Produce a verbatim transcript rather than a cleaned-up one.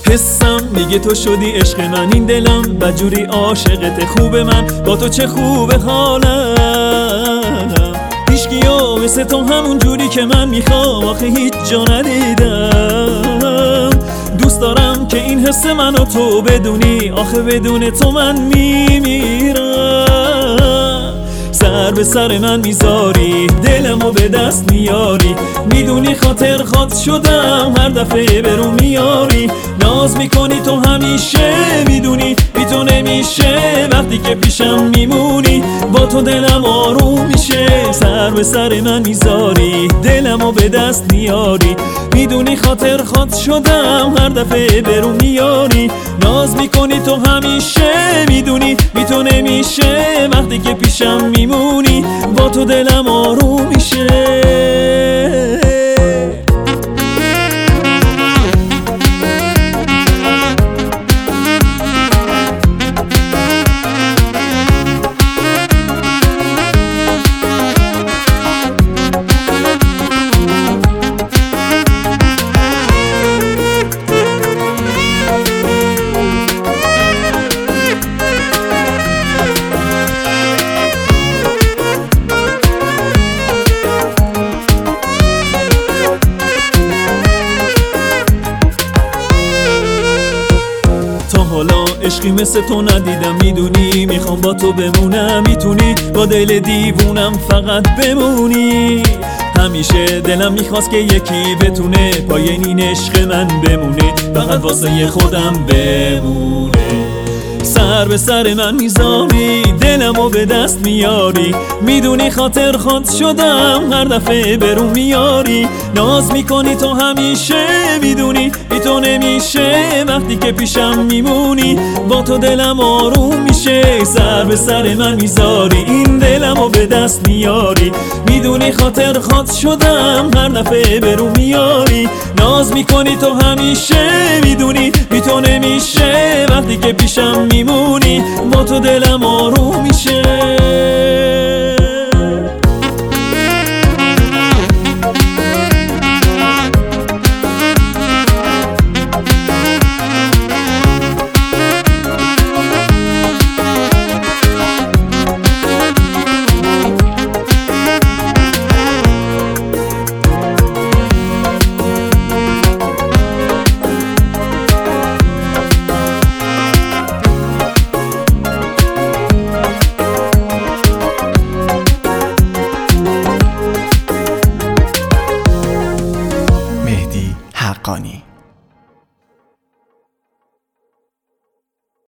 حسم میگه تو شدی عشق من، این دلم بدجوری عاشقت. خوب من با تو چه خوبه حالم، هیچکیو مثل تو همون جوری که من میخوام آخه هیچ جا ندیدم. دوست دارم که این حس منو تو بدونی، آخه بدون تو من میمیرم. سر به سر من میذاری، دلمو به دست میاری، میدونی خاطر خاط شدم هر دفعه برو میاری. ناز میکنی تو همیشه، میدونی بی تو نمیشه، وقتی که پیشم میمونی با تو دلم آروم میشه. سر به سر من میذاری، دلمو به دست میاری، میدونی خاطر خاط شدم هر دفعه برو میاری. ناز میکنی تو همیشه، میدونی بی تو نمیشه، وقتی که پیشم میمونی با تو دلم آروم میشه. حالا عشقی مثل تو ندیدم، میدونی میخوام با تو بمونم، میتونی با دل دیوونم فقط بمونی. همیشه دلم میخواست که یکی بتونه پای این عشق من بمونه، فقط واسه خودم بمونه. سر به سر من میذاری، دلمو به دست میاری، میدونی خاطر خاط شدم هر دفعه برو میاری. ناز میکنی تو همیشه، میدونی بی تو نمیشه، وقتی که پیشم میمونی با تو دلم آروم میشه. سر به سر من میذاری، این دلمو به دست میاری، میدونی خاطر خاط شدم هر دفعه برو میاری. ناز میکنی تو همیشه، میدونی بی تو نمیشه، وقتی که پیشم میمونی با تو دلم آروم میشه. حقانی.